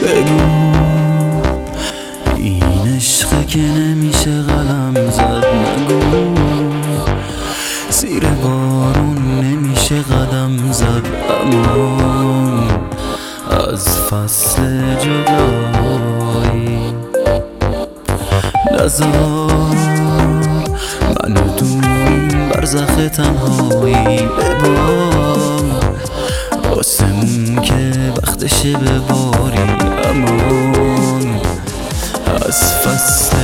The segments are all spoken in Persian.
بگو این عشقه که نمیشه قلم زد، نگو زیر بارون نمیشه قدم زد. امان از فصل جدایی نذار منو دون برزخ تنهایی ببار آسمون که وقتشه بباری. امان از فصل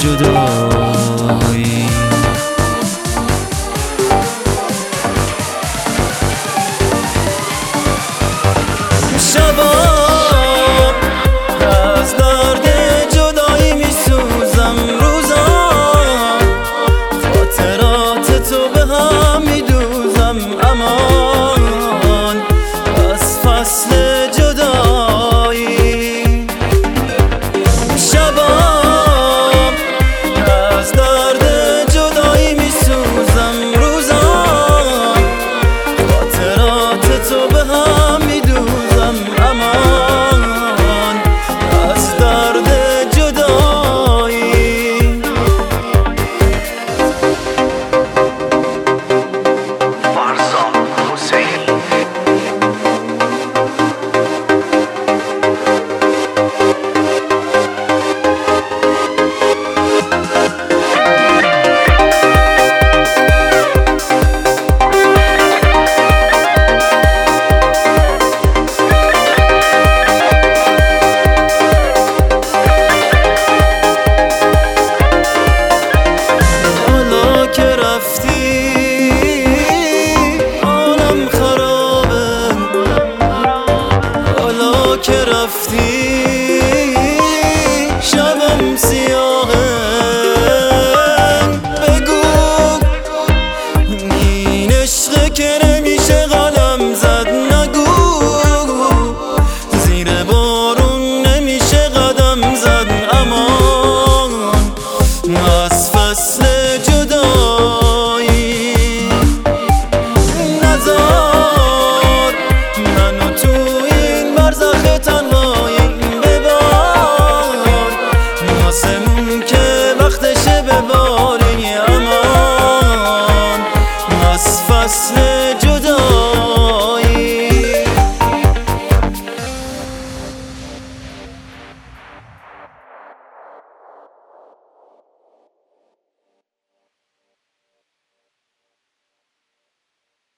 جدایی شبا از درد جدایی میسوزم، روزا خاطرات تو به هم میدوزم. امان از فصل جدایی